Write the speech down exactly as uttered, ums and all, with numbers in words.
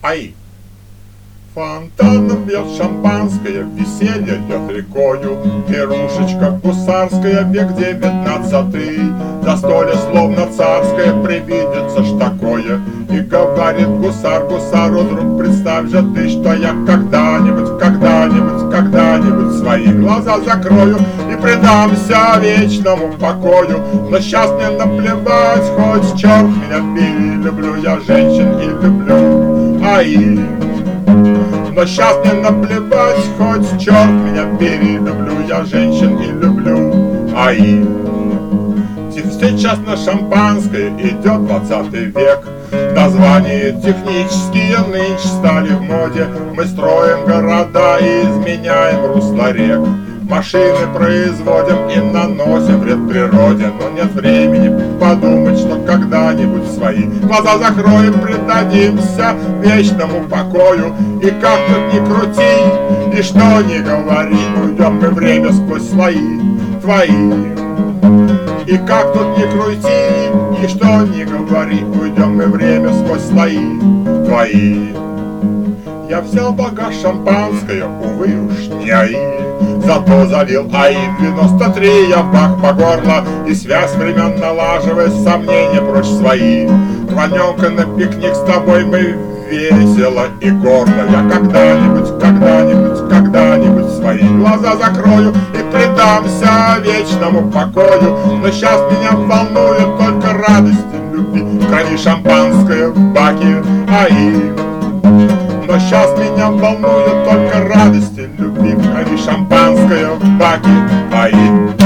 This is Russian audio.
Ай! Фонтаном бьет шампанское, веселье льет рекою, пирушечка гусарская, век девятнадцатый. Застолье словно царское, привидится ж такое. И говорит гусар гусару: друг, представь же ты, что я когда-нибудь, когда-нибудь, когда-нибудь свои глаза закрою и предамся вечному покою. Но сейчас мне наплевать, хоть черт меня бери, люблю я женщин и люблю. Ай! Но сейчас мне наплевать, хоть черт меня бери, люблю я женщин и люблю. Ай! Сейчас на шампанское идет двадцатый век. Названия технические нынче стали в моде. Мы строим города и изменяем русло рек. Машины производим и наносим вред природе. Но нет времени подумать, что когда-нибудь свои глаза закроем, предадимся вечному покою. И как тут ни крути, и что ни говори, уйдем мы время сквозь слои твои. И как тут ни крути, и что ни говори, уйдем мы время сквозь слои твои. Я взял багаж шампанское, увы уж не АИ, зато залил АИ девяносто три я в бак по горло. И связь времен налаживая, сомнения прочь свои. Рванем-ка на пикник с тобой мы весело и гордо. Я когда-нибудь, когда-нибудь, когда-нибудь свои глаза закрою и предамся вечному покою. Но сейчас меня волнует только радость любви, в крови шампанское в баке АИ. Но сейчас меня волнует только радости любви, в крови шампанское в баке АИ.